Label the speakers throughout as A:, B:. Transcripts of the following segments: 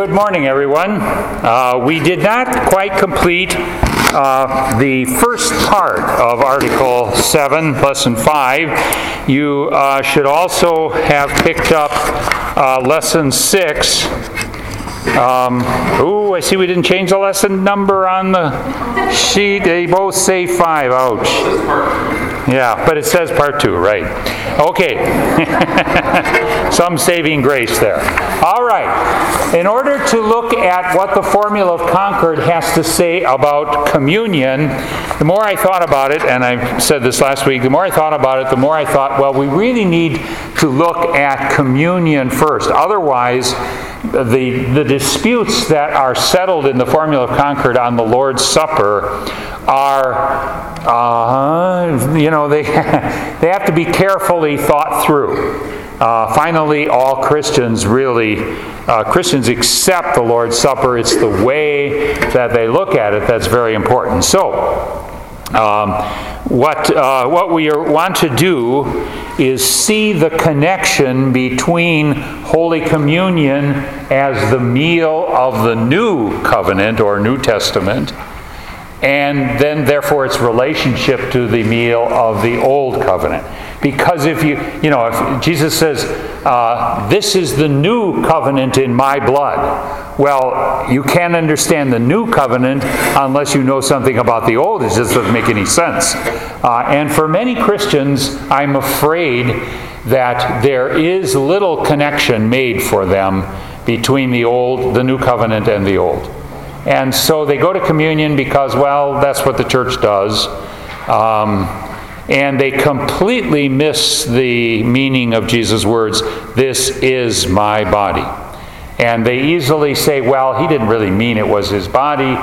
A: good morning, everyone. We did not quite complete the first part of Article 7, Lesson 5. You should also have picked up Lesson 6. I see we didn't change the lesson number on the sheet. They both say 5. Ouch. Yeah, but it says Part 2, right. Okay. Some saving grace there. All right. In order to look at what the Formula of Concord has to say about communion, the more I thought about it, and I said this last week, the more I thought about it, the more I thought, well, we really need to look at communion first. Otherwise, the disputes that are settled in the Formula of Concord on the Lord's Supper are, they have to be carefully thought through. Finally, all Christians Christians accept the Lord's Supper. It's the way that they look at it that's very important. So, what we want to do is see the connection between Holy Communion as the meal of the New Covenant or New Testament, and then therefore its relationship to the meal of the Old Covenant. Because if Jesus says, this is the new covenant in my blood. Well, you can't understand the new covenant unless you know something about the old. It just doesn't make any sense. And for many Christians, I'm afraid that there is little connection made for them between the new covenant and the old. And so they go to communion because, well, that's what the church does. And they completely miss the meaning of Jesus' words, this is my body. And they easily say, well, he didn't really mean it was his body.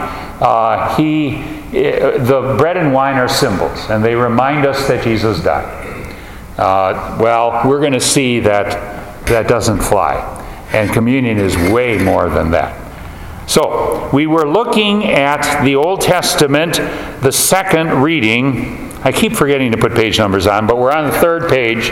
A: The bread and wine are symbols, and they remind us that Jesus died. Well, we're going to see that that doesn't fly. And communion is way more than that. So, we were looking at the Old Testament, the second reading. I keep forgetting to put page numbers on, but we're on the third page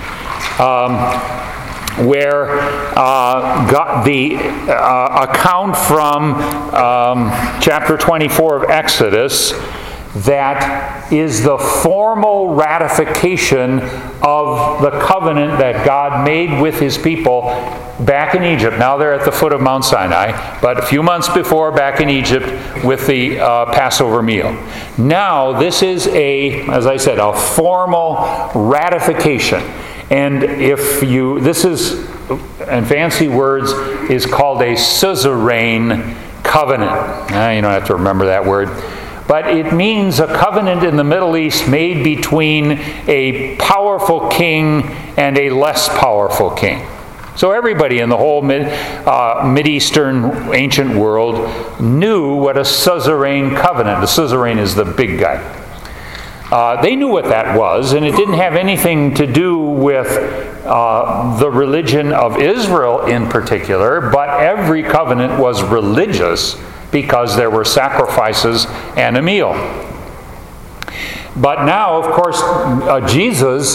A: where the account from chapter 24 of Exodus that is the formal ratification of the covenant that God made with his people back in Egypt. Now they're at the foot of Mount Sinai, but a few months before, back in Egypt with the Passover meal. Now this is as I said, a formal ratification. And this is, in fancy words, is called a suzerain covenant. You don't have to remember that word. But it means a covenant in the Middle East made between a powerful king and a less powerful king. So everybody in the whole Mid-Eastern ancient world knew what a suzerain covenant. The suzerain is the big guy. They knew what that was, and it didn't have anything to do with the religion of Israel in particular, but every covenant was religious because there were sacrifices and a meal. But now, of course, Jesus,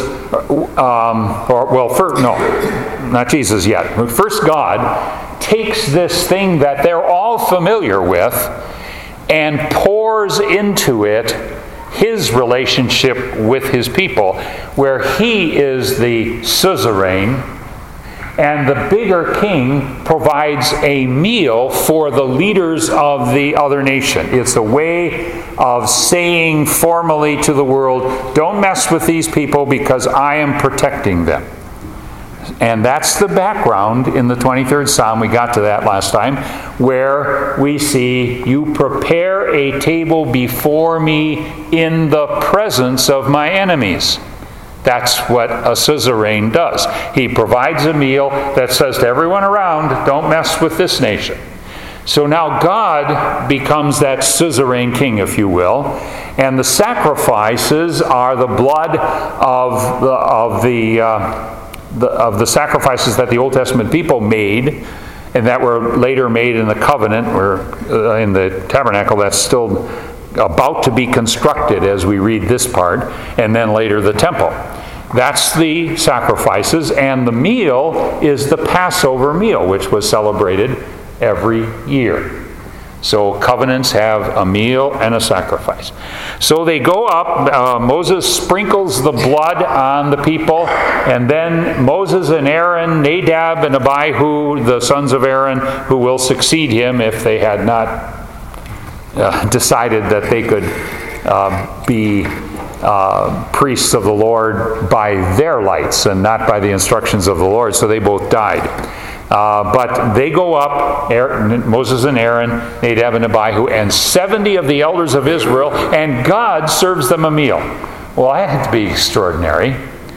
A: not Jesus yet. First, God takes this thing that they're all familiar with and pours into it his relationship with his people, where he is the suzerain, and the bigger king provides a meal for the leaders of the other nation. It's a way of saying formally to the world, don't mess with these people because I am protecting them. And that's the background in the 23rd Psalm. We got to that last time, where we see, you prepare a table before me in the presence of my enemies. That's what a suzerain does. He provides a meal that says to everyone around, don't mess with this nation. So now God becomes that suzerain king, if you will, and the sacrifices are the blood of the sacrifices that the Old Testament people made, and that were later made in the covenant, or in the tabernacle that's still about to be constructed as we read this part, and then later the temple. That's the sacrifices, and the meal is the Passover meal, which was celebrated every year. So covenants have a meal and a sacrifice. So they go up. Moses sprinkles the blood on the people, and then Moses and Aaron, Nadab and Abihu, the sons of Aaron, who will succeed him if they had not decided that they could be priests of the Lord by their lights and not by the instructions of the Lord. So they both died. But they go up, Moses and Aaron, Nadab and Abihu, and 70 of the elders of Israel, and God serves them a meal. Well, that had to be extraordinary.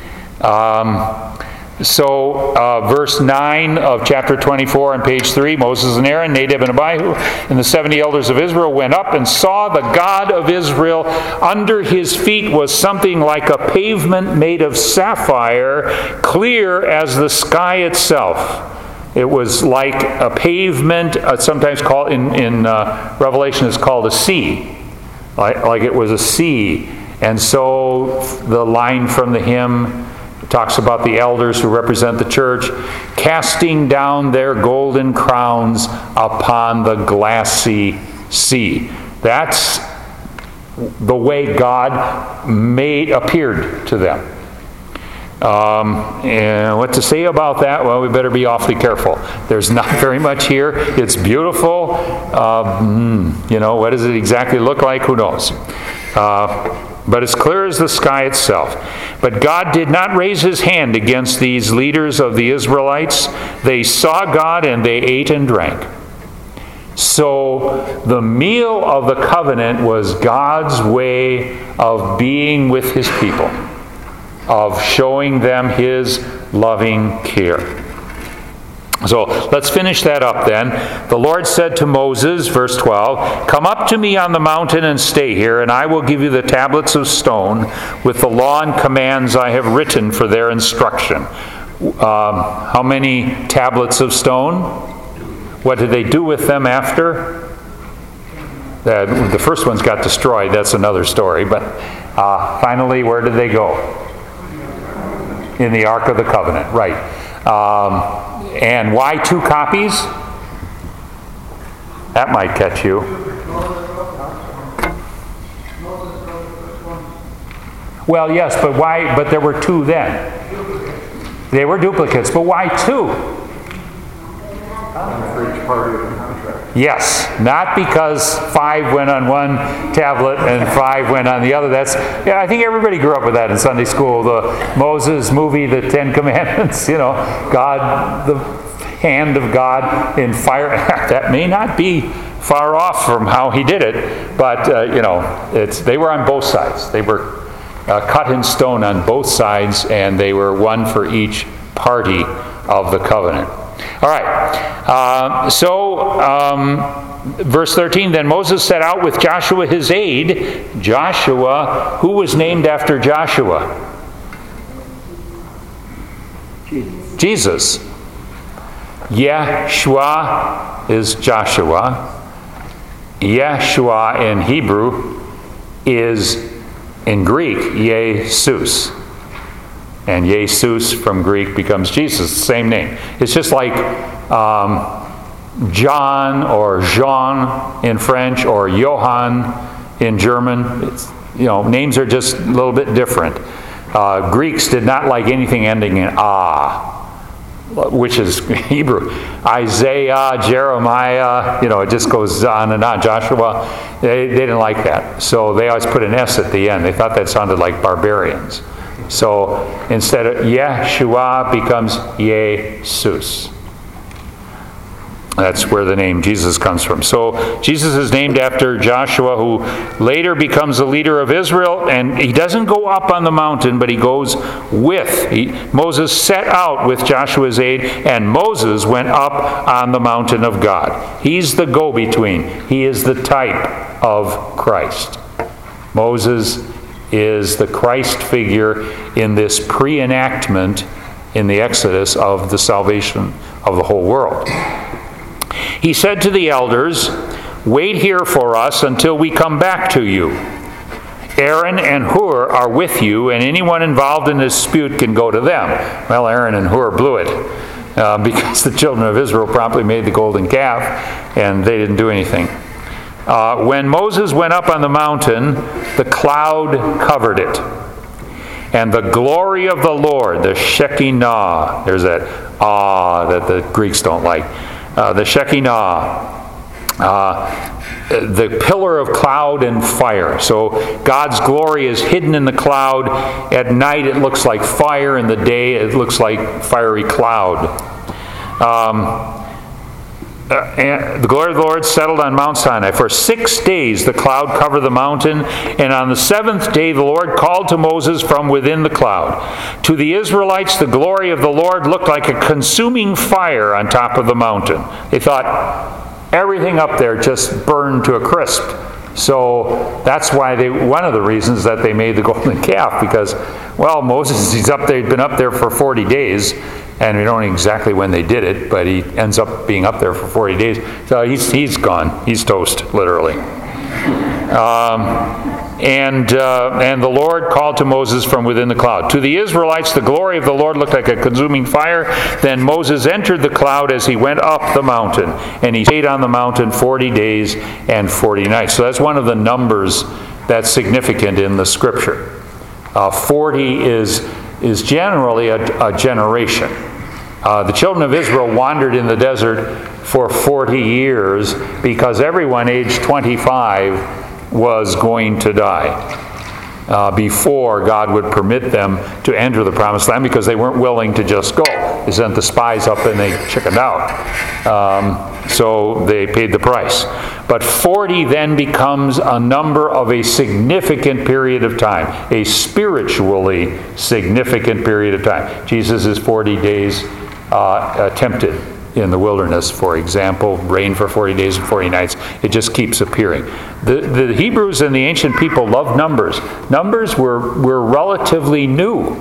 A: Verse 9 of chapter 24 on page 3, Moses and Aaron, Nadab and Abihu, and the 70 elders of Israel went up and saw the God of Israel. Under his feet was something like a pavement made of sapphire, clear as the sky itself. It was like a pavement, sometimes called in Revelation is called a sea, like it was a sea. And so the line from the hymn talks about the elders who represent the church casting down their golden crowns upon the glassy sea. That's the way God appeared to them. And what to say about that? Well, we better be awfully careful. There's not very much here. It's beautiful. What does it exactly look like? Who knows? But it's clear as the sky itself. But God did not raise his hand against these leaders of the Israelites. They saw God and they ate and drank. So the meal of the covenant was God's way of being with his people, of showing them his loving care. So let's finish that up then. The Lord said to Moses, verse 12, "Come up to me on the mountain and stay here, and I will give you the tablets of stone with the law and commands I have written for their instruction." How many tablets of stone? What did they do with them after? The first ones got destroyed. That's another story. But finally, where did they go? In the Ark of the Covenant, right. And why 2 copies? That might catch you. Well, yes, but why? But there were 2 then. They were duplicates, but why 2?
B: For each party of the contract.
A: Yes, not because 5 went on one tablet and 5 went on the other. I think everybody grew up with that in Sunday school. The Moses movie, the 10 Commandments, God, the hand of God in fire. That may not be far off from how he did it, but, they were on both sides. They were cut in stone on both sides, and they were one for each party of the covenant. All right. Verse 13, then Moses set out with Joshua his aide. Joshua, who was named after Joshua? Jesus. Yeshua is Joshua. Yeshua in Hebrew is, in Greek, Jesus. And Jesus from Greek becomes Jesus, the same name. It's just like John or Jean in French or Johann in German. Names are just a little bit different. Greeks did not like anything ending in "ah," which is Hebrew. Isaiah, Jeremiah, it just goes on and on. Joshua, they didn't like that. So they always put an S at the end. They thought that sounded like barbarians. So instead of Yeshua becomes Jesus. That's where the name Jesus comes from. So Jesus is named after Joshua, who later becomes the leader of Israel. And he doesn't go up on the mountain, but he goes with. Moses set out with Joshua's aid, and Moses went up on the mountain of God. He's the go-between. He is the type of Christ. Moses is the Christ figure in this pre-enactment in the Exodus of the salvation of the whole world. He said to the elders, "Wait here for us until we come back to you. Aaron and Hur are with you, and anyone involved in this dispute can go to them." Well, Aaron and Hur blew it. because the children of Israel promptly made the golden calf, and they didn't do anything. When Moses went up on the mountain, the cloud covered it. And the glory of the Lord, the Shekinah, there's that that the Greeks don't like, the Shekinah, the pillar of cloud and fire. So God's glory is hidden in the cloud. At night it looks like fire. In the day it looks like fiery cloud. And the glory of the Lord settled on Mount Sinai. For 6 days the cloud covered the mountain, and on the 7th day the Lord called to Moses from within the cloud. To the Israelites the glory of the Lord looked like a consuming fire on top of the mountain. They thought everything up there just burned to a crisp. So that's why one of the reasons that they made the golden calf, because, well, Moses, he's up there, he'd been up there for 40 days, and we don't know exactly when they did it, but he ends up being up there for 40 days. So he's gone. He's toast, literally. And the Lord called to Moses from within the cloud. To the Israelites, the glory of the Lord looked like a consuming fire. Then Moses entered the cloud as he went up the mountain, and he stayed on the mountain 40 days and 40 nights. So that's one of the numbers that's significant in the Scripture. 40 is generally a generation. The children of Israel wandered in the desert for 40 years because everyone aged 25 was going to die before God would permit them to enter the promised land, because they weren't willing to just go. They sent the spies up and they chickened out. So they paid the price. But 40 then becomes a number of a significant period of time, a spiritually significant period of time. Jesus is 40 days tempted in the wilderness, for example, reigned for 40 days and 40 nights. It just keeps appearing. The Hebrews and the ancient people loved numbers. Numbers were relatively new.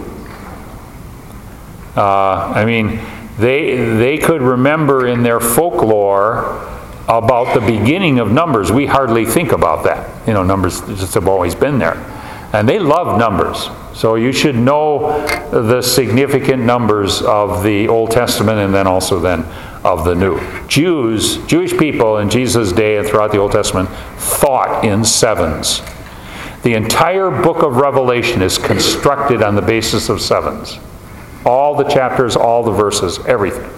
A: They could remember in their folklore about the beginning of numbers. We hardly think about that. Numbers just have always been there. And they loved numbers. So you should know the significant numbers of the Old Testament and then also of the New. Jewish people in Jesus' day and throughout the Old Testament thought in sevens. The entire book of Revelation is constructed on the basis of sevens. All the chapters, all the verses, everything.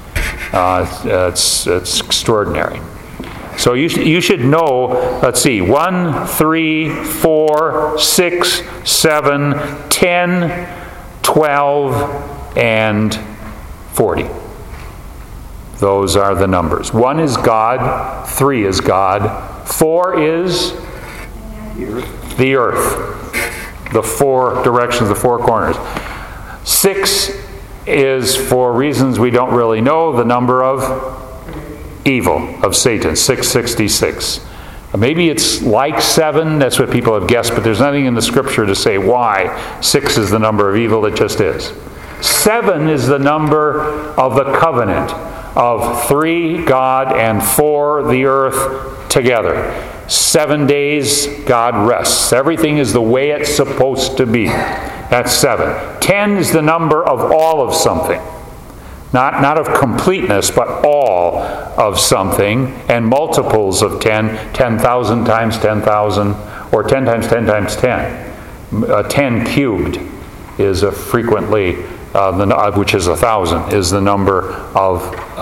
A: It's extraordinary. So you should know, let's see, 1, 3, 4, 6, 7, 10, 12, and 40. Those are the numbers. 1 is God, 3 is God, 4 is the earth. The 4 directions, the 4 corners. 6 is, for reasons we don't really know, the number of evil, of Satan, 666. Maybe it's like 7, that's what people have guessed, but there's nothing in the Scripture to say why 6 is the number of evil, it just is. 7 is the number of the covenant of 3, God, and 4, the earth, together. 7 days, God rests. Everything is the way it's supposed to be. That's 7. 10 is the number of all of something. Not of completeness, but all of something, and multiples of 10, 10,000 times 10,000, or 10 times 10 times 10. 10 cubed is frequently, which is 1,000, is the number of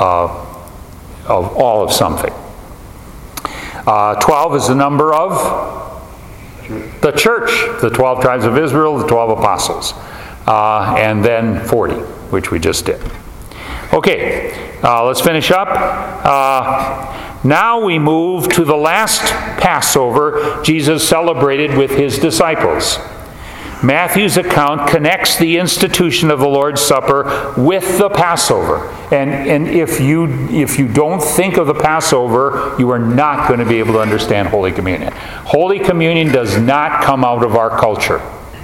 A: all of something. 12 is the number of the church, the 12 tribes of Israel, the 12 apostles, and then 40, which we just did. Okay, let's finish up. Now we move to the last Passover Jesus celebrated with his disciples. Matthew's account connects the institution of the Lord's Supper with the Passover. And if you don't think of the Passover, you are not going to be able to understand Holy Communion. Holy Communion does not come out of our culture.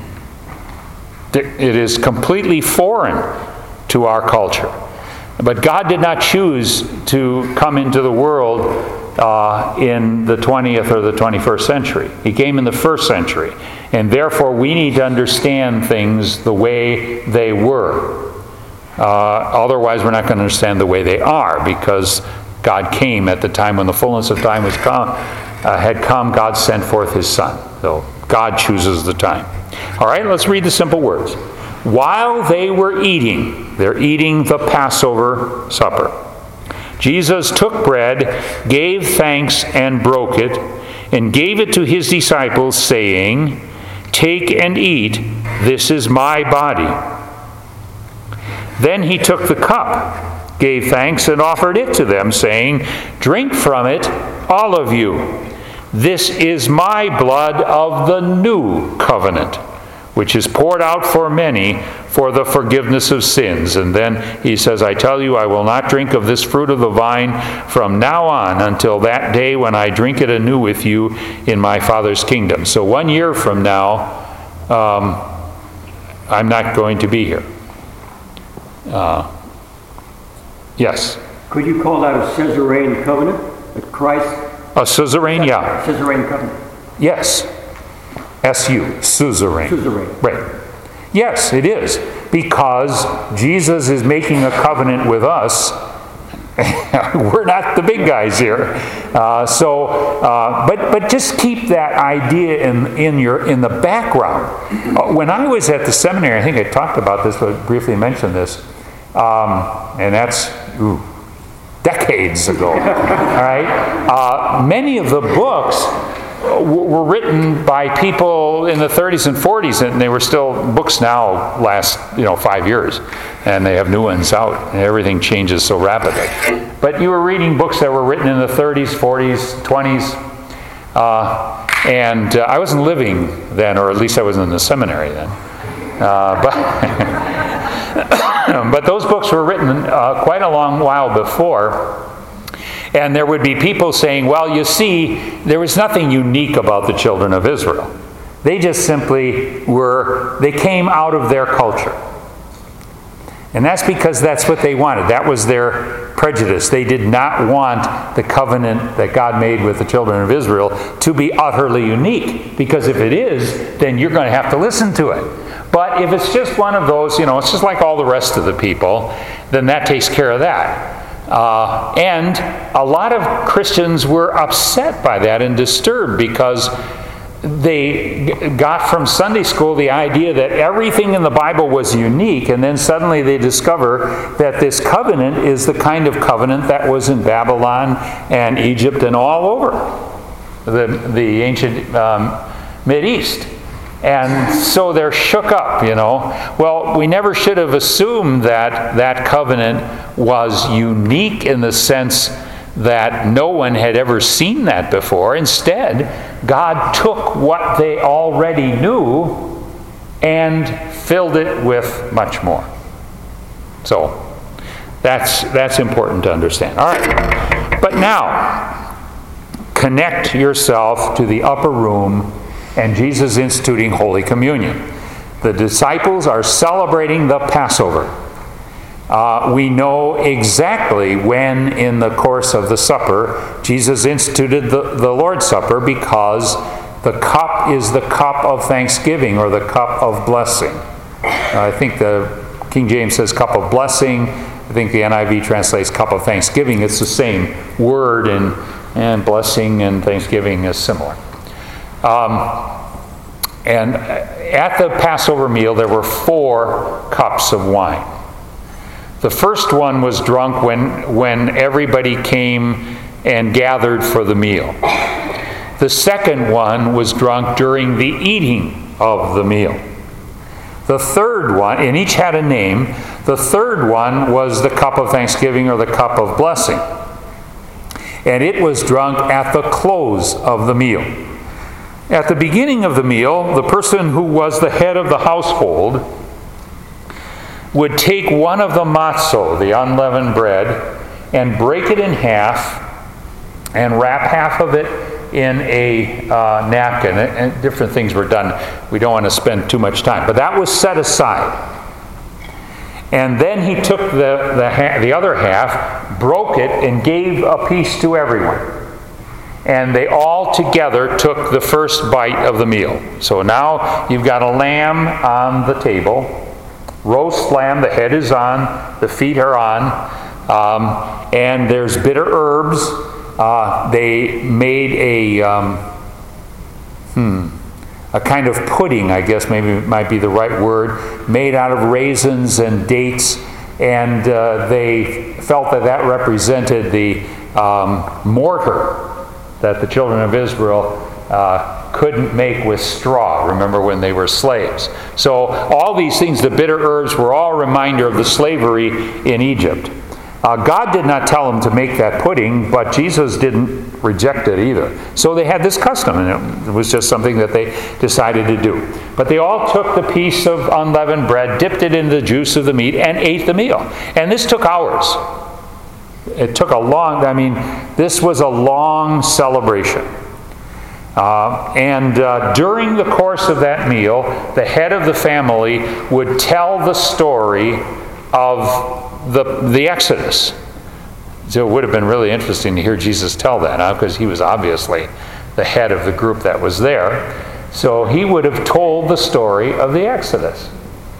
A: It is completely foreign to our culture. But God did not choose to come into the world in the 20th or the 21st century. He came in the 1st century. And therefore we need to understand things the way they were. Otherwise, we're not going to understand the way they are, because God came at the time when the fullness of time had come. God sent forth his Son. So God chooses the time. All right, let's read the simple words. While they were eating, they're eating the Passover supper, Jesus took bread, gave thanks, and broke it, and gave it to his disciples, saying, "Take and eat, this is my body." Then he took the cup, gave thanks, and offered it to them, saying, "Drink from it, all of you. This is my blood of the new covenant, which is poured out for many for the forgiveness of sins." And then he says, "I tell you, I will not drink of this fruit of the vine from now on until that day when I drink it anew with you in my Father's kingdom." So 1 year from now, I'm not going to be here. Yes?
B: Could you call that a Caesarean covenant? That Christ...
A: A suzerain, yeah.
B: Caesarean covenant.
A: Yes. S-U, suzerain.
B: Suzerain.
A: Right. Yes, it is. Because Jesus is making a covenant with us. We're not the big guys here. But just keep that idea in the background. When I was at the seminary, I think I talked about this, but briefly mentioned this, and that's decades ago. All right, many of the books were written by people in the 30s and 40s, and they were still books now last 5 years, and they have new ones out, and everything changes so rapidly. But you were reading books that were written in the 30s, 40s, 20s, and I wasn't living then, or at least I wasn't in the seminary then. But those books were written quite a long while before. And there would be people saying, well, you see, there was nothing unique about the children of Israel. They just simply they came out of their culture. And that's because that's what they wanted. That was their prejudice. They did not want the covenant that God made with the children of Israel to be utterly unique. Because if it is, then you're going to have to listen to it. But if it's just one of those, it's just like all the rest of the people, then that takes care of that. And a lot of Christians were upset by that and disturbed because they got from Sunday school the idea that everything in the Bible was unique, and then suddenly they discover that this covenant is the kind of covenant that was in Babylon and Egypt and all over the ancient Mideast. And so they're shook up, Well, we never should have assumed that that covenant was unique in the sense that no one had ever seen that before. Instead, God took what they already knew and filled it with much more. So, that's important to understand. All right. But now, connect yourself to the upper room and Jesus instituting Holy Communion. The disciples are celebrating the Passover. We know exactly when in the course of the supper Jesus instituted the Lord's Supper, because the cup is the cup of thanksgiving, or the cup of blessing. I think the King James says cup of blessing. I think the NIV translates cup of thanksgiving. It's the same word, and blessing and thanksgiving is similar. And at the Passover meal, there were 4 cups of wine. The first one was drunk when everybody came and gathered for the meal. The second one was drunk during the eating of the meal. The third one, and each had a name, the third one was the cup of thanksgiving, or the cup of blessing. And it was drunk at the close of the meal. At the beginning of the meal, the person who was the head of the household would take one of the matzo, the unleavened bread, and break it in half and wrap half of it in a napkin. And different things were done. We don't want to spend too much time. But that was set aside. And then he took the other half, broke it, and gave a piece to everyone. And they all together took the first bite of the meal. So now you've got a lamb on the table, roast lamb, the head is on, the feet are on, and there's bitter herbs. They made a kind of pudding, I guess maybe might be the right word, made out of raisins and dates, and they felt that that represented the mortar that the children of Israel couldn't make with straw, remember when they were slaves. So all these things, the bitter herbs, were all a reminder of the slavery in Egypt. God did not tell them to make that pudding, but Jesus didn't reject it either. So they had this custom, and it was just something that they decided to do. But they all took the piece of unleavened bread, dipped it in the juice of the meat, and ate the meal. And this took hours. It took this was a long celebration. During the course of that meal, the head of the family would tell the story of the Exodus. So it would have been really interesting to hear Jesus tell that, because he was obviously the head of the group that was there. So he would have told the story of the Exodus.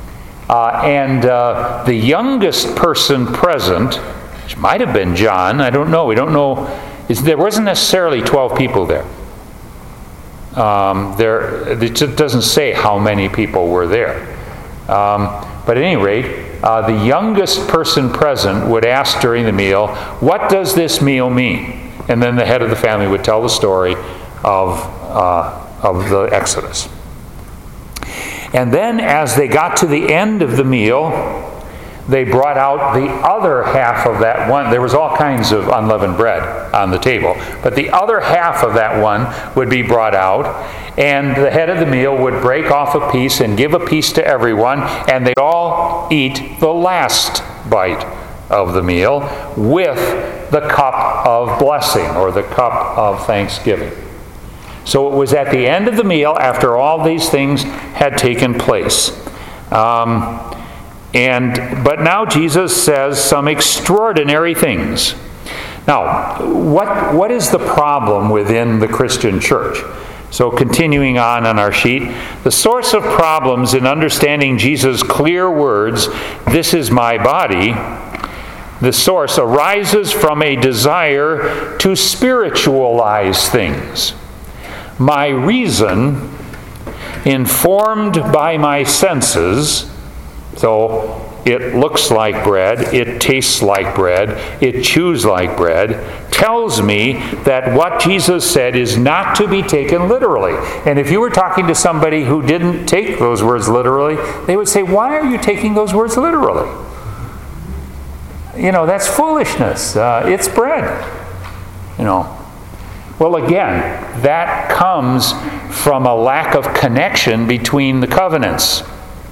A: The youngest person present, which might have been John, I don't know. We don't know. There wasn't necessarily 12 people there. It just doesn't say how many people were there. But at any rate, the youngest person present would ask during the meal, "What does this meal mean?" And then the head of the family would tell the story of the Exodus. And then as they got to the end of the meal, they brought out the other half of that one. There was all kinds of unleavened bread on the table, but the other half of that one would be brought out, and the head of the meal would break off a piece and give a piece to everyone, and they'd all eat the last bite of the meal with the cup of blessing, or the cup of thanksgiving. So it was at the end of the meal, after all these things had taken place. But now Jesus says some extraordinary things. Now, what is the problem within the Christian church? So continuing on our sheet, the source of problems in understanding Jesus' clear words, "This is my body," the source arises from a desire to spiritualize things. My reason, informed by my senses, so it looks like bread, it tastes like bread, it chews like bread, tells me that what Jesus said is not to be taken literally. And if you were talking to somebody who didn't take those words literally, they would say, "Why are you taking those words literally? That's foolishness. It's bread." Well, again, that comes from a lack of connection between the covenants.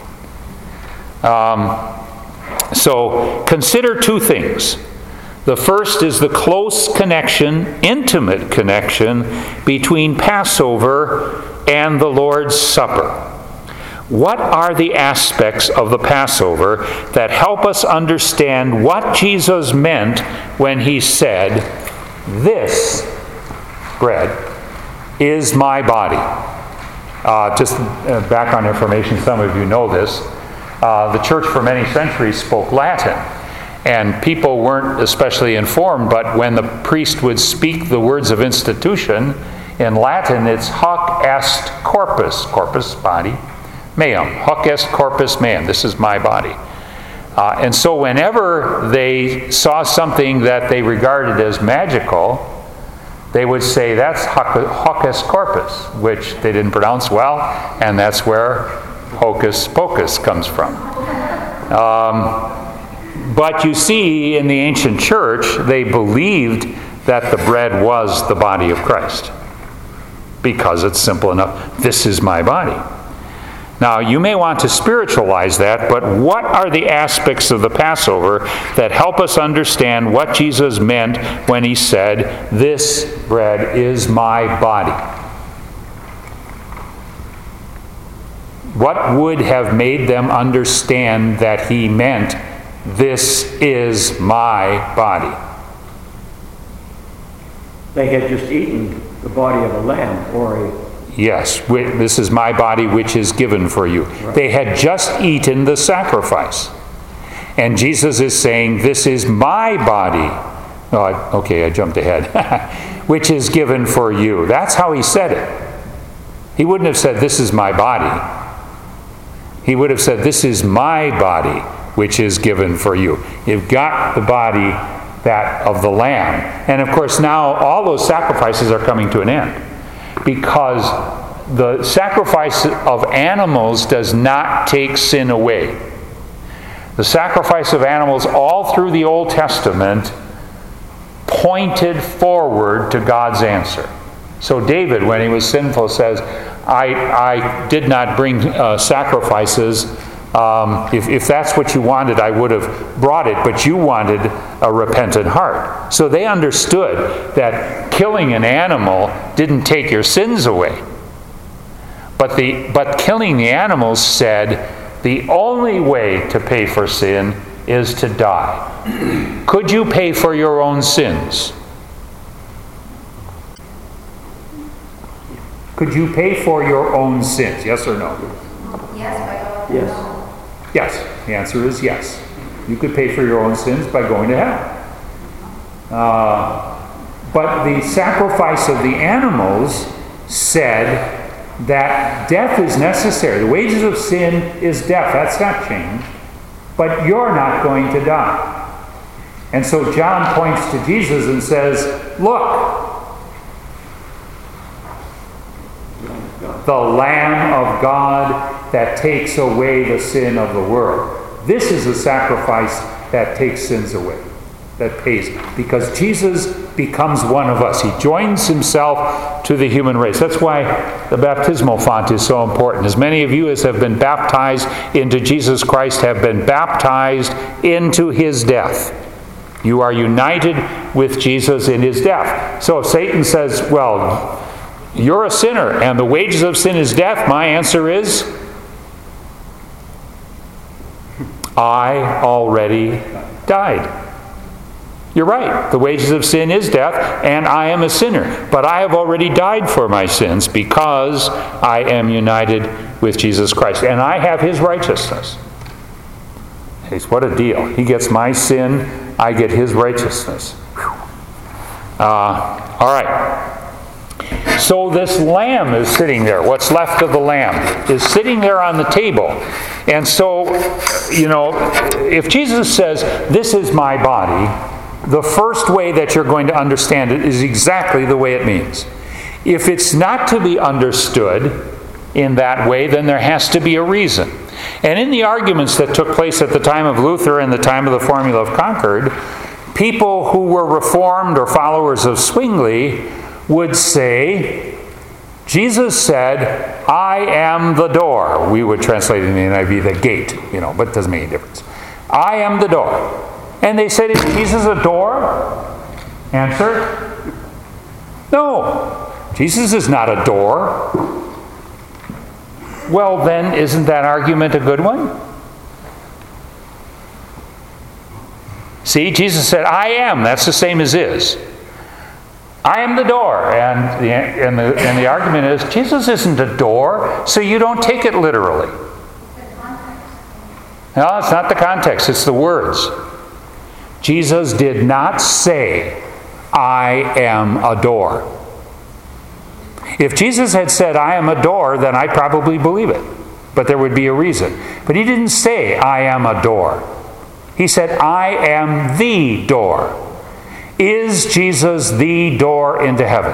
A: So consider two things. The first is the close connection, intimate connection, between Passover and the Lord's Supper. What are the aspects of the Passover that help us understand what Jesus meant when he said, "This bread is my body"? Just background information, some of you know this. The church for many centuries spoke Latin, and people weren't especially informed, but when the priest would speak the words of institution, in Latin it's hoc est corpus, body, meum, hoc est corpus meum, this is my body. And so whenever they saw something that they regarded as magical, they would say that's hoc est corpus, which they didn't pronounce well, and that's where hocus pocus comes from. But you see, in the ancient church, they believed that the bread was the body of Christ, because it's simple enough. This is my body. Now, you may want to spiritualize that, but what are the aspects of the Passover that help us understand what Jesus meant when he said, "This bread is my body"? What would have made them understand that he meant, "This is my body"?
B: They had just eaten the body of a lamb or a
A: Yes, this is my body which is given for you. Right. They had just eaten the sacrifice. And Jesus is saying, this is my body. Oh, okay, I jumped ahead. Which is given for you. That's how he said it. He wouldn't have said, this is my body. He would have said, this is my body, which is given for you. You've got the body that of the Lamb. And of course now all those sacrifices are coming to an end. Because the sacrifice of animals does not take sin away. The sacrifice of animals all through the Old Testament pointed forward to God's answer. So David, when he was sinful, says, I did not bring sacrifices. If that's what you wanted, I would have brought it, but you wanted a repentant heart. So they understood that killing an animal didn't take your sins away. But killing the animals said, the only way to pay for sin is to die. Could you pay for your own sins? Could you pay for your own sins? Yes or no?
C: Yes, by God.
B: Yes.
A: Yes. The answer is yes. You could pay for your own sins by going to hell. But the sacrifice of the animals said that death is necessary. The wages of sin is death. That's not changed. But you're not going to die. And so John points to Jesus and says, look, the Lamb of God that takes away the sin of the world. This is a sacrifice that takes sins away, that pays. Because Jesus becomes one of us. He joins himself to the human race. That's why the baptismal font is so important. As many of you as have been baptized into Jesus Christ have been baptized into his death. You are united with Jesus in his death. So if Satan says, well, you're a sinner, and the wages of sin is death, my answer is, I already died. You're right. The wages of sin is death, and I am a sinner. But I have already died for my sins because I am united with Jesus Christ. And I have his righteousness. What a deal. He gets my sin, I get his righteousness. All right. So this lamb is sitting there. What's left of the lamb is sitting there on the table. And so, if Jesus says, this is my body, the first way that you're going to understand it is exactly the way it means. If it's not to be understood in that way, then there has to be a reason. And in the arguments that took place at the time of Luther and the time of the Formula of Concord, people who were Reformed or followers of Zwingli would say, Jesus said, I am the door. We would translate it in the NIV, the gate, but it doesn't make any difference. I am the door. And they said, is Jesus a door? Answer, no. Jesus is not a door. Well, then, isn't that argument a good one? See, Jesus said, I am. That's the same as is. I am the door. And the argument is, Jesus isn't a door, so you don't take it literally. No, it's not the context. It's the words. Jesus did not say, I am a door. If Jesus had said, I am a door, then I'd probably believe it. But there would be a reason. But he didn't say, I am a door. He said, I am the door. Is Jesus the door into heaven?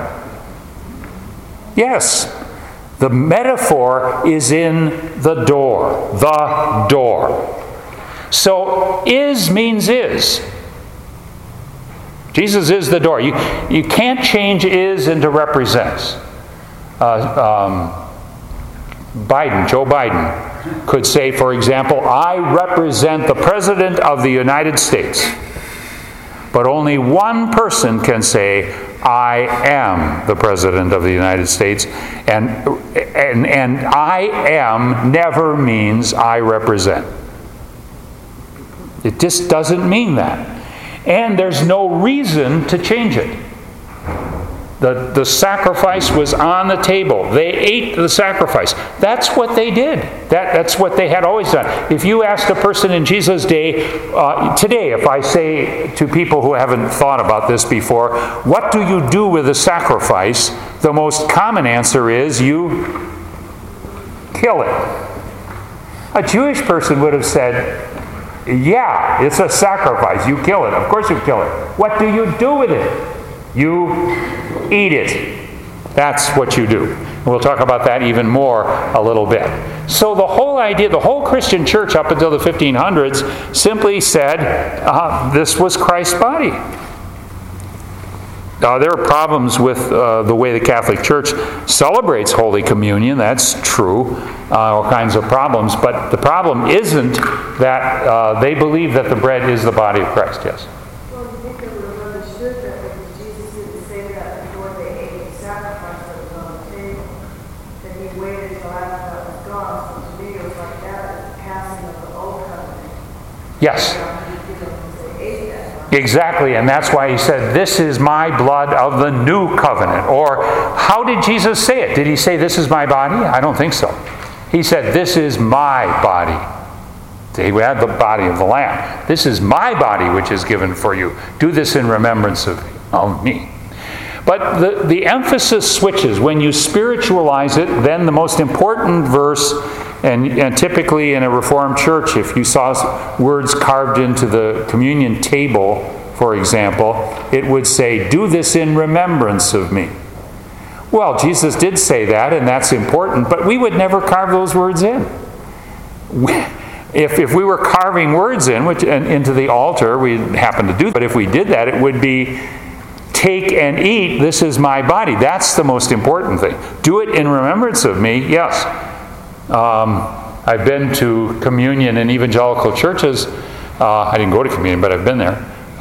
A: Yes. The metaphor is in the door. The door. So, is means is. Jesus is the door. You can't change is into represents. Joe Biden could say, for example, I represent the President of the United States. But only one person can say, I am the President of the United States. And I am never means I represent. It just doesn't mean that. And there's no reason to change it. The sacrifice was on the table. They ate the sacrifice. That's what they did. That's what they had always done. If you asked a person in Jesus' day, today, if I say to people who haven't thought about this before, what do you do with a sacrifice? The most common answer is you kill it. A Jewish person would have said, yeah, it's a sacrifice. You kill it. Of course you kill it. What do you do with it? You eat it. That's what you do. We'll talk about that even more a little bit. So the whole idea, the whole Christian church up until the 1500s simply said this was Christ's body. There are problems with the way the Catholic Church celebrates Holy Communion. That's true. All kinds of problems. But the problem isn't that they believe that the bread is the body of Christ. Yes?
D: Well, you think they would have understood that because Jesus didn't say that before they ate the sacrifice that was on the table. That he waited until after that was gone. So to me, it was like that, the passing of the old covenant.
A: Yes.
D: They ate that.
A: Exactly, and that's why he said, this is my blood of the new covenant. Or, how did Jesus say it? Did he say, this is my body? I don't think so. He said, this is my body. See, we had the body of the Lamb. This is my body which is given for you. Do this in remembrance of me. But the emphasis switches. When you spiritualize it, then the most important verse, and typically in a Reformed church, if you saw words carved into the communion table, for example, it would say, do this in remembrance of me. Well, Jesus did say that, and that's important, but we would never carve those words in. If we were carving words into the altar, we happen to do that, but if we did that, it would be, take and eat, this is my body. That's the most important thing. Do it in remembrance of me, yes. I've been to communion in evangelical churches. I didn't go to communion, but I've been there.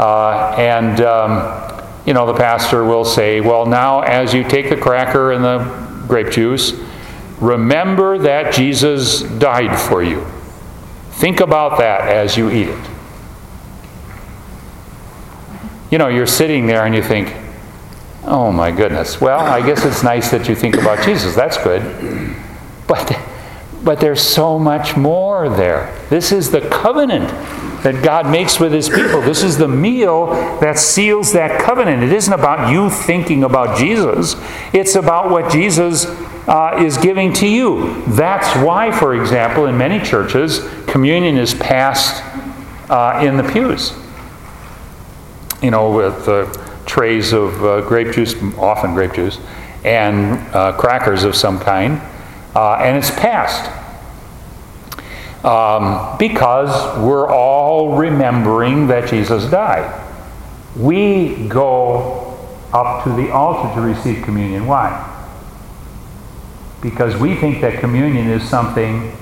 A: The pastor will say, well, now as you take the cracker and the grape juice, remember that Jesus died for you. Think about that as you eat it. You're sitting there and you think, oh my goodness. Well, I guess it's nice that you think about Jesus. That's good. But there's so much more there. This is the covenant that God makes with His people. This is the meal that seals that covenant. It isn't about you thinking about Jesus. It's about what Jesus is giving to you. That's why, for example, in many churches, communion is passed in the pews. With trays of grape juice, often grape juice, and crackers of some kind. And it's passed. Because we're all remembering that Jesus died. We go up to the altar to receive communion. Why? Because we think that communion is something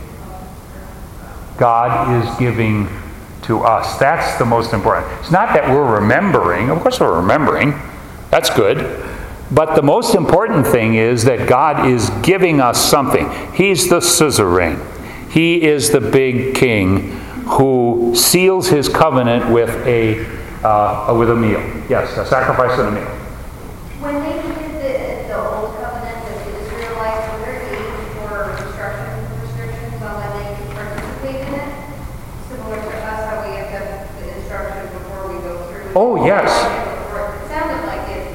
A: God is giving to us. That's the most important. It's not that we're remembering. Of course we're remembering. That's good. But the most important thing is that God is giving us something. He's the suzerain. He is the big king who seals his covenant with a meal. Yes, a sacrifice and a meal.
C: When they did the old covenant with the Israelites, were there age or restrictions on when they could participate in it? Similar to us, how we have the instructions before we go through.
A: Oh, yes.
C: It sounded like it.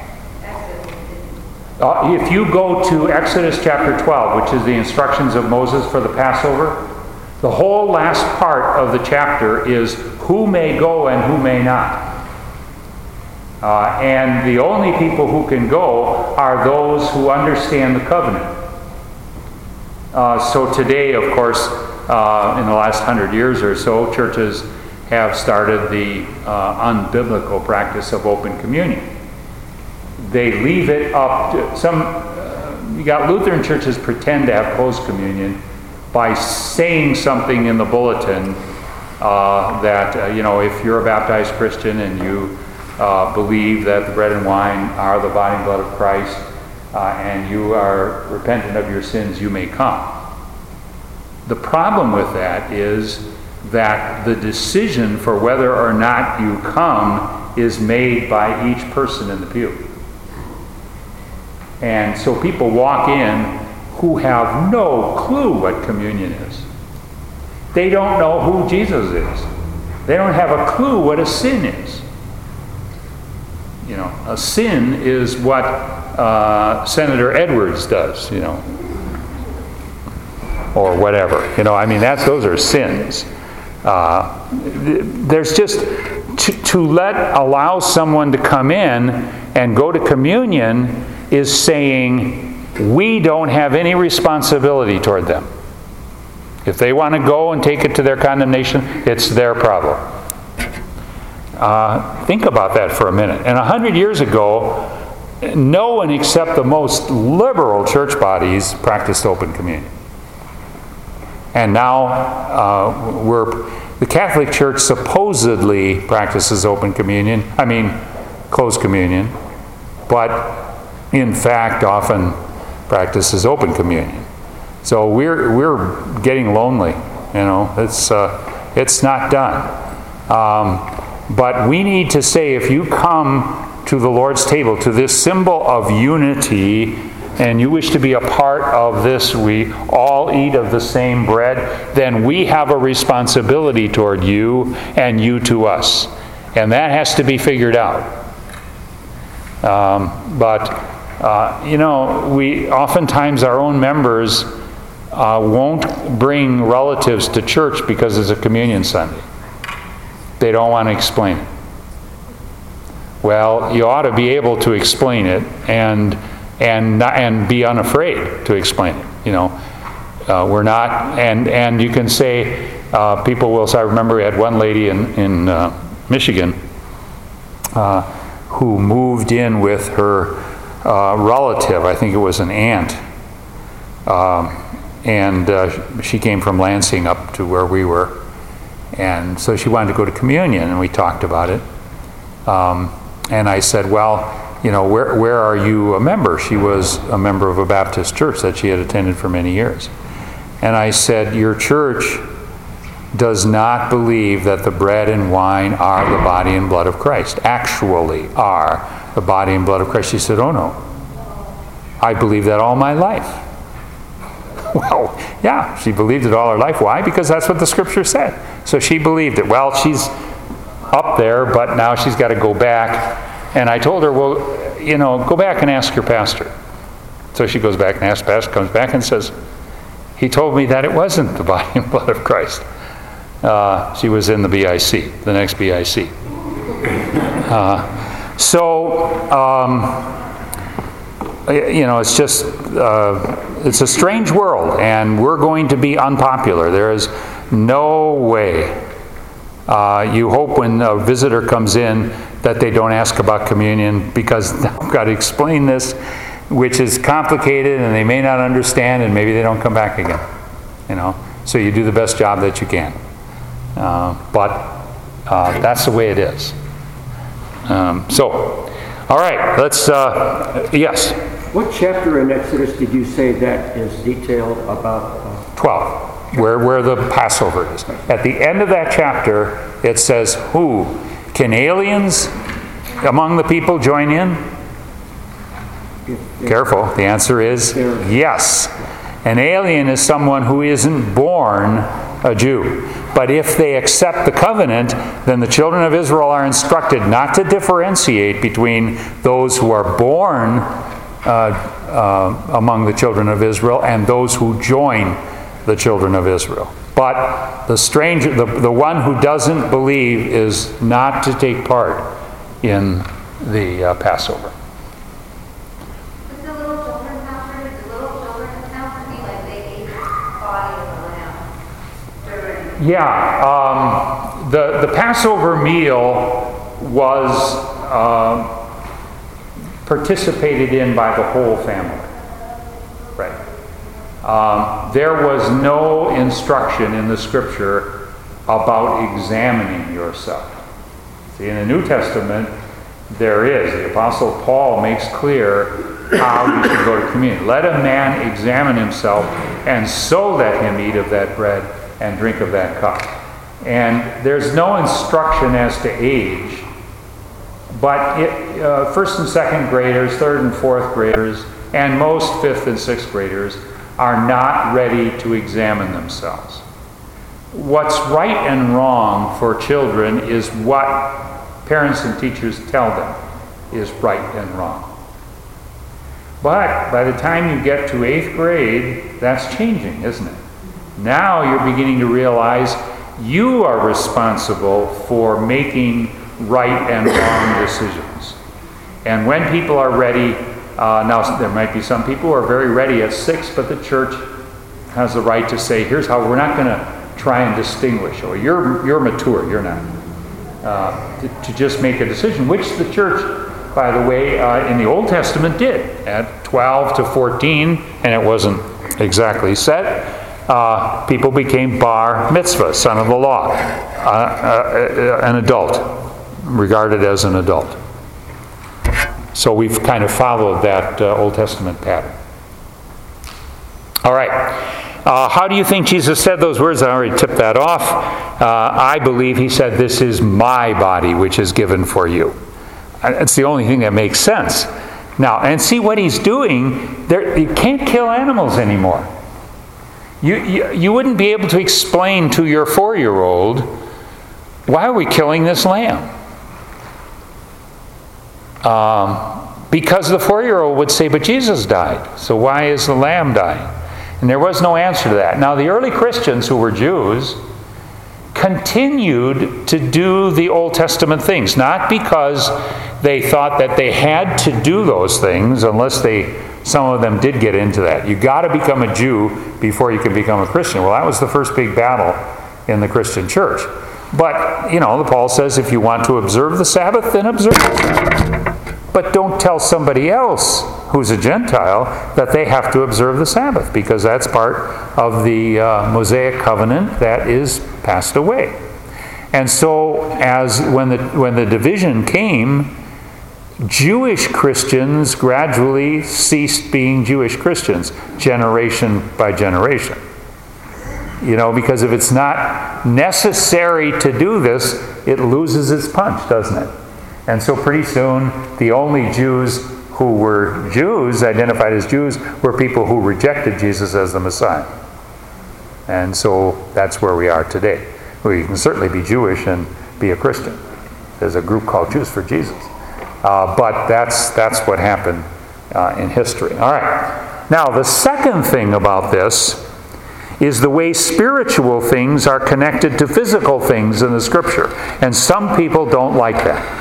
A: If you go to Exodus chapter 12, which is the instructions of Moses for the Passover, the whole last part of the chapter is who may go and who may not. And the only people who can go are those who understand the covenant. So today, of course, in the last 100 years or so, churches have started the unbiblical practice of open communion. They leave it up to you got Lutheran churches pretend to have closed communion by saying something in the bulletin that if you're a baptized Christian and you believe that the bread and wine are the body and blood of Christ and you are repentant of your sins, you may come. The problem with that is that the decision for whether or not you come is made by each person in the pew. And so people walk in who have no clue what communion is. They don't know who Jesus is. They don't have a clue what a sin is. You know, a sin is what Senator Edwards does, you know, or whatever. You know, I mean, those are sins. There's just to allow someone to come in and go to communion is saying we don't have any responsibility toward them. If they want to go and take it to their condemnation, it's their problem. Think about that for a minute. And 100 years ago, no one except the most liberal church bodies practiced open communion. And now the Catholic Church supposedly practices open communion, closed communion, but in fact often practices open communion. So we're getting lonely, you know. It's not done. But we need to say, if you come to the Lord's table, to this symbol of unity, and you wish to be a part of this, we all eat of the same bread, then we have a responsibility toward you and you to us. And that has to be figured out. We oftentimes our own members won't bring relatives to church because it's a communion Sunday. They don't want to explain it. Well, you ought to be able to explain it and be unafraid to explain it. You know, we're not, and you can say, people will say, I remember we had one lady in Michigan who moved in with her relative. I think it was an aunt. And she came from Lansing up to where we were. And so she wanted to go to communion, and we talked about it. And I said, well, you know, where are you a member? She was a member of a Baptist church that she had attended for many years. And I said, your church does not believe that the bread and wine are the body and blood of Christ, actually are the body and blood of Christ. She said, oh no, I believe that all my life. Well, yeah, she believed it all her life. Why? Because that's what the Scripture said. So she believed it. Well, she's up there, but now she's got to go back. And I told her, well, you know, go back and ask your pastor. So she goes back and asks the pastor, comes back and says, he told me that it wasn't the body and blood of Christ. She was in the BIC, the next BIC. You know, it's just, it's a strange world, and we're going to be unpopular. There is no way. You hope when a visitor comes in that they don't ask about communion, because I've got to explain this, which is complicated, and they may not understand, and maybe they don't come back again. You know, so you do the best job that you can. But that's the way it is. All right, let's, yes?
B: What chapter in Exodus did you say that is detailed about?
A: 12, where the Passover is. At the end of that chapter, it says, who? Can aliens among the people join in? Careful, the answer is yes. An alien is someone who isn't born a Jew. But if they accept the covenant, then the children of Israel are instructed not to differentiate between those who are born among the children of Israel and those who join the children of Israel. But the stranger, the one who doesn't believe, is not to take part in the Passover.
C: Does the little children count? Does the little children count to be like they ate the body of the lamb?
A: Yeah, the Passover meal was participated in by the whole family. Right. There was no instruction in the Scripture about examining yourself. See, in the New Testament, there is. The Apostle Paul makes clear how you should go to communion. Let a man examine himself, and so let him eat of that bread and drink of that cup. And there's no instruction as to age, but first and second graders, third and fourth graders, and most 5th and 6th graders are not ready to examine themselves. What's right and wrong for children is what parents and teachers tell them is right and wrong. But by the time you get to 8th grade, that's changing, isn't it? Now you're beginning to realize you are responsible for making right and wrong decisions. And when people are ready, now there might be some people who are very ready at 6, but the church has the right to say, here's how, we're not going to try and distinguish, or you're mature, you're not. To just make a decision, which the church, by the way, in the Old Testament did. At 12 to 14, and it wasn't exactly set, people became bar mitzvah, son of the law, an adult, regarded as an adult. So we've kind of followed that Old Testament pattern. All right. How do you think Jesus said those words? I already tipped that off. I believe he said, "This is my body, which is given for you." It's the only thing that makes sense. Now, and see what he's doing. You can't kill animals anymore. You wouldn't be able to explain to your 4-year-old, why are we killing this lamb? Because the 4-year-old would say, but Jesus died, so why is the lamb dying? And there was no answer to that. Now, the early Christians who were Jews continued to do the Old Testament things, not because they thought that they had to do those things, unless some of them did get into that. You got to become a Jew before you can become a Christian. Well, that was the first big battle in the Christian church. But, Paul says if you want to observe the Sabbath, then observe the Sabbath. But don't tell somebody else who's a Gentile that they have to observe the Sabbath, because that's part of the Mosaic covenant that is passed away. And so when the division came, Jewish Christians gradually ceased being Jewish Christians, generation by generation. Because if it's not necessary to do this, it loses its punch, doesn't it? And so pretty soon, the only Jews who were Jews, identified as Jews, were people who rejected Jesus as the Messiah. And so that's where we are today. We can certainly be Jewish and be a Christian. There's a group called Jews for Jesus. But that's what happened in history. All right. Now, the second thing about this is the way spiritual things are connected to physical things in the Scripture. And some people don't like that.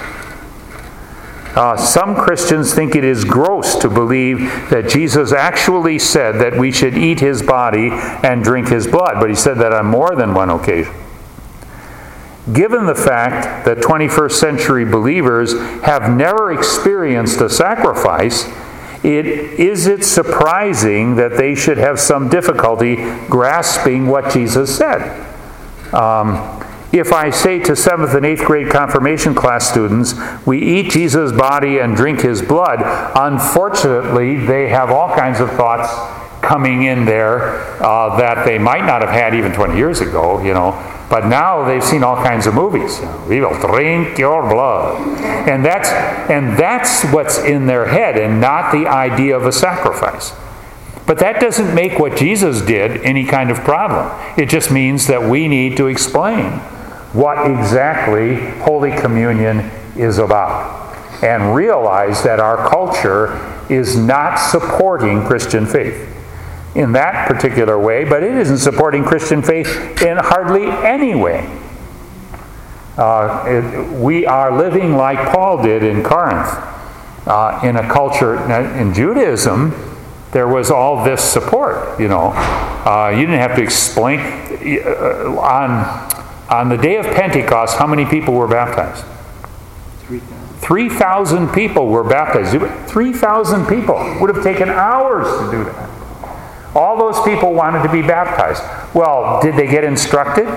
A: Some Christians think it is gross to believe that Jesus actually said that we should eat his body and drink his blood. But he said that on more than one occasion. Given the fact that 21st century believers have never experienced a sacrifice, is it surprising that they should have some difficulty grasping what Jesus said? If I say to 7th and 8th grade confirmation class students, we eat Jesus' body and drink his blood, unfortunately, they have all kinds of thoughts coming in there that they might not have had even 20 years ago, But now they've seen all kinds of movies. We will drink your blood. And that's what's in their head, and not the idea of a sacrifice. But that doesn't make what Jesus did any kind of problem. It just means that we need to explain what exactly Holy Communion is about, and realize that our culture is not supporting Christian faith in that particular way, but it isn't supporting Christian faith in hardly any way. We are living like Paul did in Corinth, in a culture. In Judaism, there was all this support, you didn't have to explain. On the day of Pentecost, how many people were baptized? 3,000 people were baptized. 3,000 people. Would have taken hours to do that. All those people wanted to be baptized. Well, did they get instructed?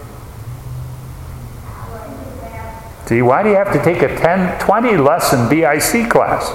A: See, why do you have to take a 10, 20 lesson BIC class?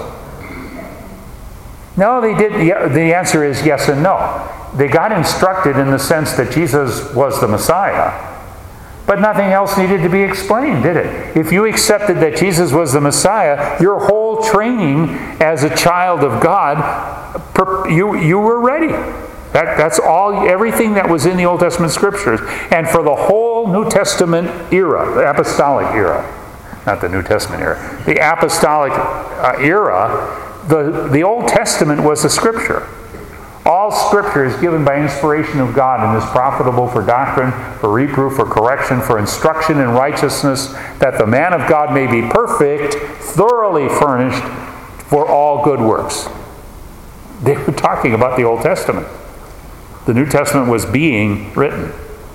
A: No, they did. The answer is yes and no. They got instructed in the sense that Jesus was the Messiah, But nothing else needed to be explained, did it? If you accepted that Jesus was the Messiah, your whole training as a child of God, you were ready. That's all, everything that was in the Old Testament Scriptures. And for the whole New Testament era, the apostolic era, not the New Testament era, the apostolic era, the Old Testament was the Scripture. All Scripture is given by inspiration of God and is profitable for doctrine, for reproof, for correction, for instruction in righteousness, that the man of God may be perfect, thoroughly furnished for all good works. They were talking about the Old Testament. The New Testament was being written.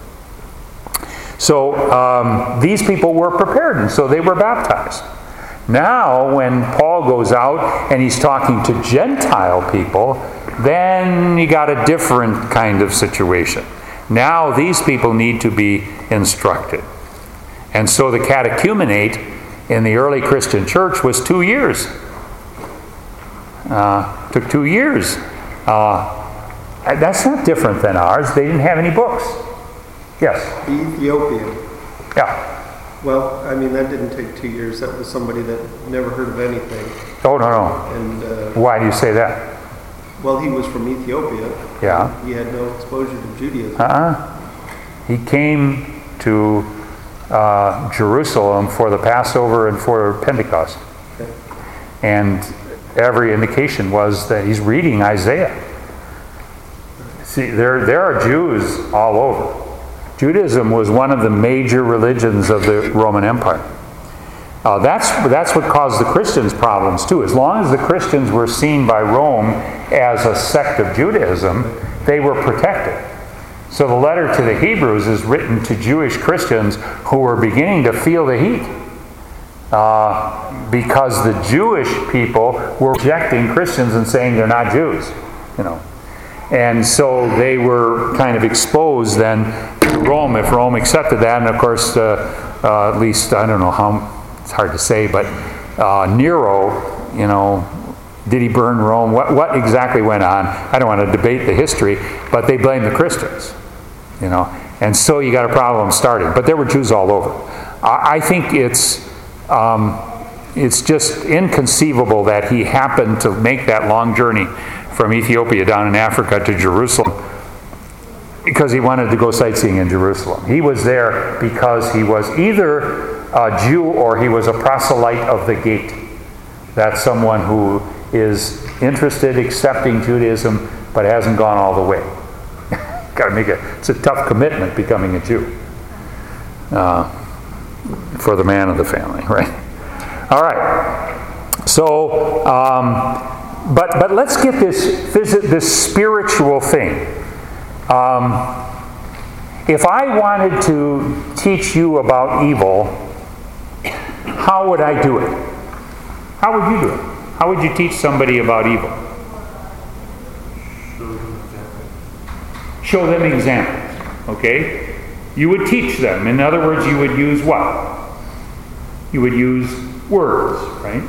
A: So these people were prepared, and so they were baptized. Now, when Paul goes out and he's talking to Gentile people, then you got a different kind of situation. Now these people need to be instructed. And so the catechumenate in the early Christian church was 2 years. Took 2 years. That's not different than ours. They didn't have any books. Yes?
E: The Ethiopian.
A: Yeah.
E: Well, I mean, that didn't take 2 years. That was somebody that never heard of anything.
A: Oh, no.
E: And
A: why do you say that?
E: well, he was from Ethiopia.
A: Yeah.
E: He had no exposure to Judaism.
A: He came to Jerusalem for the Passover and for Pentecost.
E: Okay.
A: And every indication was that he's reading Isaiah. See, there are Jews all over. Judaism was one of the major religions of the Roman Empire. That's what caused the Christians problems too. As long as the Christians were seen by Rome as a sect of Judaism, they were protected. So the letter to the Hebrews is written to Jewish Christians who were beginning to feel the heat. Because the Jewish people were rejecting Christians and saying they're not Jews. And so they were kind of exposed then to Rome, if Rome accepted that. And of course, at least, I don't know how, it's hard to say, but Nero, did he burn Rome? What exactly went on? I don't want to debate the history, but they blamed the Christians. And so you got a problem starting. But there were Jews all over. I think it's just inconceivable that he happened to make that long journey from Ethiopia down in Africa to Jerusalem because he wanted to go sightseeing in Jerusalem. He was there because he was either a Jew or he was a proselyte of the gate. That's someone who is interested, accepting Judaism, but hasn't gone all the way. Got to make it's a tough commitment becoming a Jew for the man of the family, right? All right. So, but let's get this spiritual thing. If I wanted to teach you about evil, how would I do it? How would you do it? How would you teach somebody about evil? Show them examples. Okay? You would teach them. In other words, you would use what? You would use words, right?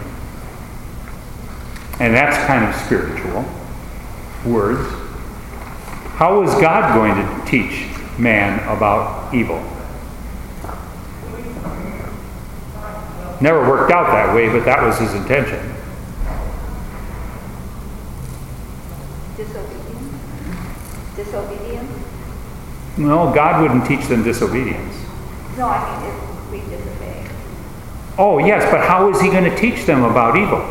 A: And that's kind of spiritual. Words. How is God going to teach man about evil? Never worked out that way, but that was his intention.
F: Disobedience?
A: No, God wouldn't teach them disobedience.
F: No, I mean if we disobey.
A: Oh, yes, but how is he going to teach them about evil?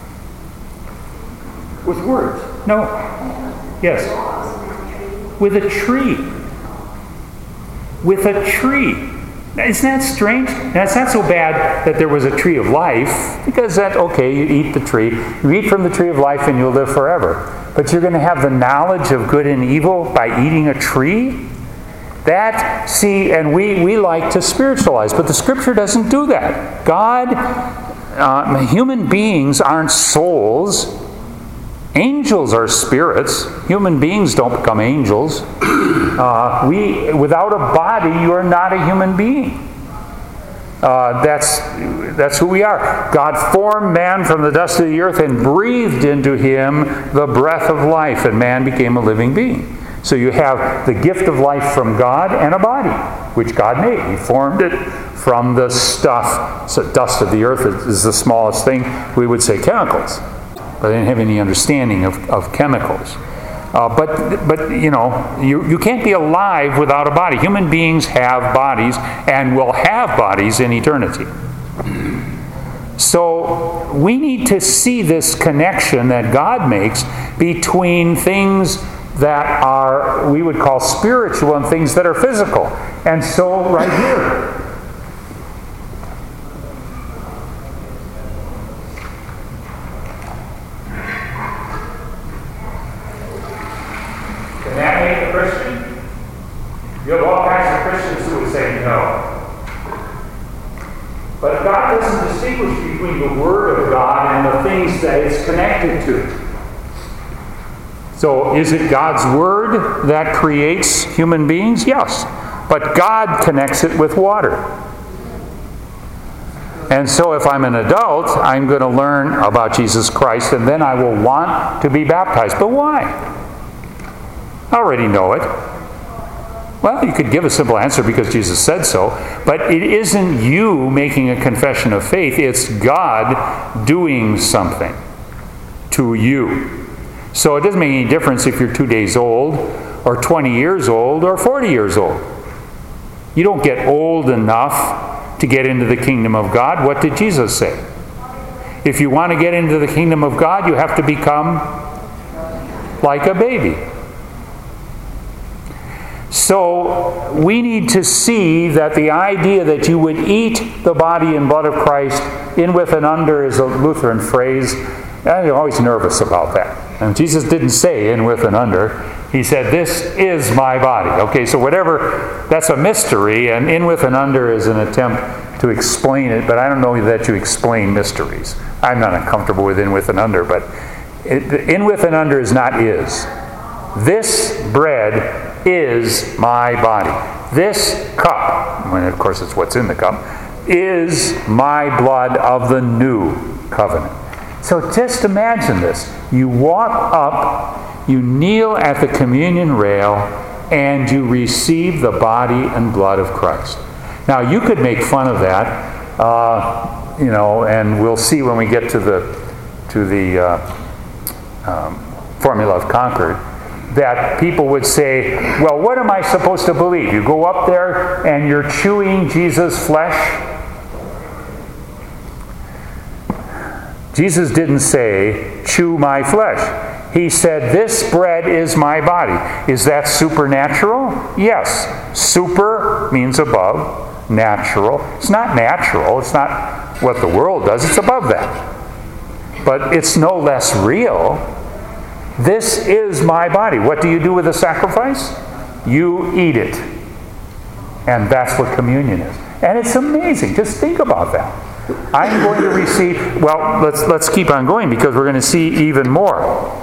B: With words.
A: No. Yes. With a tree. With a tree. Isn't that strange? Now, it's not so bad that there was a tree of life, because you eat the tree. You eat from the tree of life and you'll live forever. But you're going to have the knowledge of good and evil by eating a tree? And we like to spiritualize, but the Scripture doesn't do that. Human beings aren't souls. Angels are spirits. Human beings don't become angels. Without a body, you are not a human being. That's who we are. God formed man from the dust of the earth and breathed into him the breath of life, and man became a living being. So you have the gift of life from God and a body, which God made. He formed it from the stuff. So dust of the earth is the smallest thing. We would say chemicals. But I didn't have any understanding of chemicals. But you can't be alive without a body. Human beings have bodies and will have bodies in eternity. So we need to see this connection that God makes between things that are, we would call spiritual, and things that are physical. And so right here, can that make a Christian? You have all kinds of Christians who would say no. But God doesn't distinguish between the Word of God and the things that it's connected to. So is it God's Word that creates human beings? Yes. But God connects it with water. And so if I'm an adult, I'm going to learn about Jesus Christ, and then I will want to be baptized. But why? I already know it. Well, you could give a simple answer because Jesus said so, but it isn't you making a confession of faith, it's God doing something to you. So it doesn't make any difference if you're 2 days old, or 20 years old, or 40 years old. You don't get old enough to get into the kingdom of God. What did Jesus say? If you want to get into the kingdom of God, you have to become like a baby. So we need to see that the idea that you would eat the body and blood of Christ in, with, and under is a Lutheran phrase. I'm always nervous about that. And Jesus didn't say in, with, and under. He said, this is my body. Okay, so whatever, that's a mystery, and in, with, and under is an attempt to explain it, but I don't know that you explain mysteries. I'm not uncomfortable with in, with, and under, but in, with, and under is not is. This bread is my body. This cup, when of course it's what's in the cup, is my blood of the new covenant. So just imagine this. You walk up, you kneel at the communion rail, and you receive the body and blood of Christ. Now you could make fun of that, and we'll see when we get to the formula of Concord, that people would say, well, what am I supposed to believe? You go up there and you're chewing Jesus' flesh? Jesus didn't say, chew my flesh. He said, this bread is my body. Is that supernatural? Yes. Super means above. Natural. It's not natural. It's not what the world does. It's above that. But it's no less real. This is my body. What do you do with the sacrifice? You eat it. And that's what communion is. And it's amazing. Just think about that. I'm going to receive, well, let's keep on going because we're going to see even more.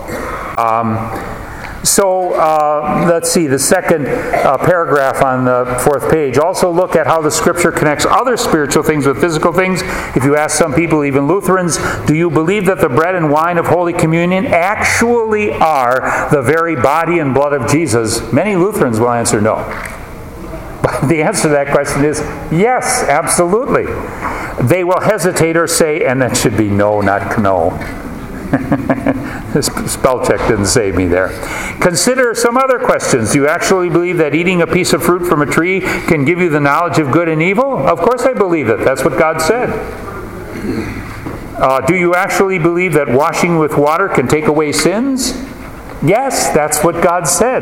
A: Let's see, the second paragraph on the fourth page. Also look at how the Scripture connects other spiritual things with physical things. If you ask some people, even Lutherans, do you believe that the bread and wine of Holy Communion actually are the very body and blood of Jesus? Many Lutherans will answer no. But the answer to that question is yes, absolutely. They will hesitate or say, and that should be no, not no. This spell check didn't save me there. Consider some other questions. Do you actually believe that eating a piece of fruit from a tree can give you the knowledge of good and evil? Of course I believe it. That's what God said. Do you actually believe that washing with water can take away sins? Yes, that's what God said.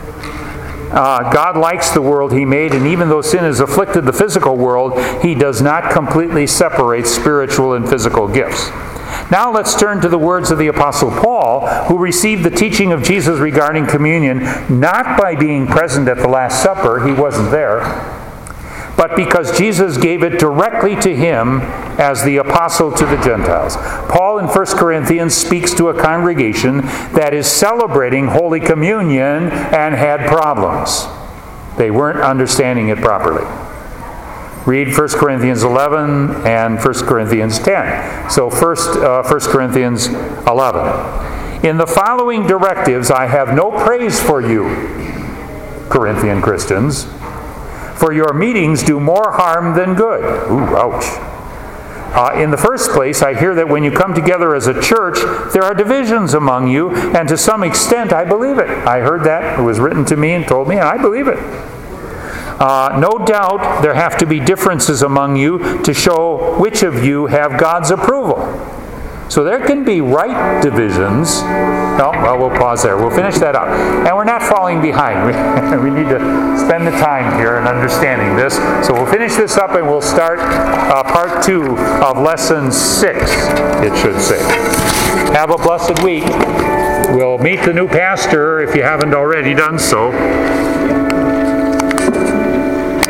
A: God likes the world He made, and even though sin has afflicted the physical world, He does not completely separate spiritual and physical gifts. Now let's turn to the words of the Apostle Paul, who received the teaching of Jesus regarding communion, not by being present at the Last Supper, he wasn't there, but because Jesus gave it directly to him as the apostle to the Gentiles. Paul in 1 Corinthians speaks to a congregation that is celebrating Holy Communion and had problems. They weren't understanding it properly. Read 1 Corinthians 11 and 1 Corinthians 10. So first 1 Corinthians 11. In the following directives I have no praise for you, Corinthian Christians, for your meetings do more harm than good. Ooh, ouch. In the first place, I hear that when you come together as a church, there are divisions among you, and to some extent I believe it. I heard that. It was written to me and told me, and I believe it. No doubt there have to be differences among you to show which of you have God's approval. So there can be right divisions. No, well, we'll pause there. We'll finish that up. And we're not falling behind. We need to spend the time here in understanding this. So we'll finish this up and we'll start part 2 of lesson 6, it should say. Have a blessed week. We'll meet the new pastor if you haven't already done so.